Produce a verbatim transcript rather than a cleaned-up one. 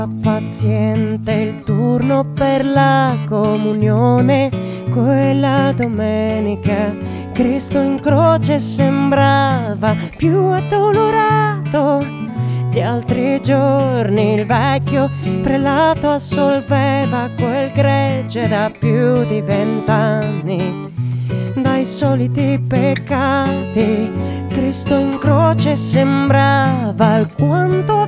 Paziente il turno per la comunione, quella domenica Cristo in croce sembrava più addolorato di altri giorni. Il vecchio prelato assolveva quel gregge da più di vent'anni dai soliti peccati. Cristo in croce sembrava alquanto